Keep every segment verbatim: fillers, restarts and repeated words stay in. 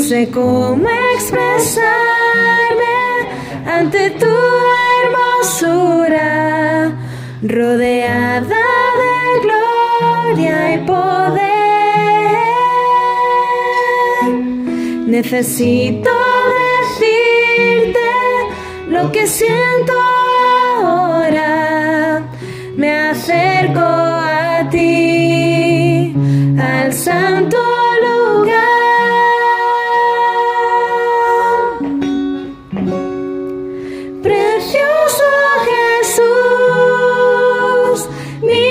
sé cómo expresarme ante tu hermosura, rodeada de gloria y poder. Necesito decirte lo que siento ahora. Me acerco a ti, al santo lugar. Precioso Jesús, mi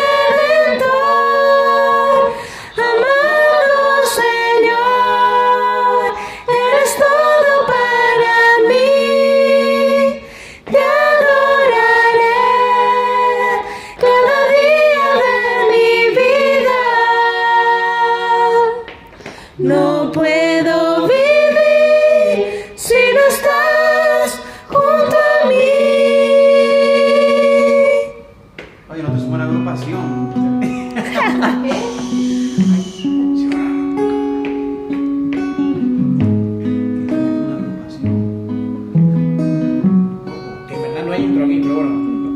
Redentor, amado Señor, eres todo para mí. Te adoraré cada día de mi vida. No puedo vivir si no estás junto a mí. Oye, no te suena agrupación. Que en verdad no hay intro aquí, pero bueno.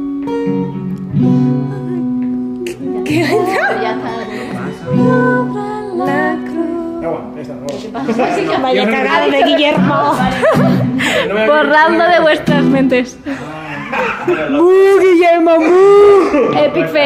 ¿Qué entra? Ya está. La cruz. Ya, bueno, ya está. Bueno. Vaya cagada de Guillermo. No me- Borrando de vuestras mentes. Ah, ¡Uh, Guillermo! ¡Uh! Epic fail.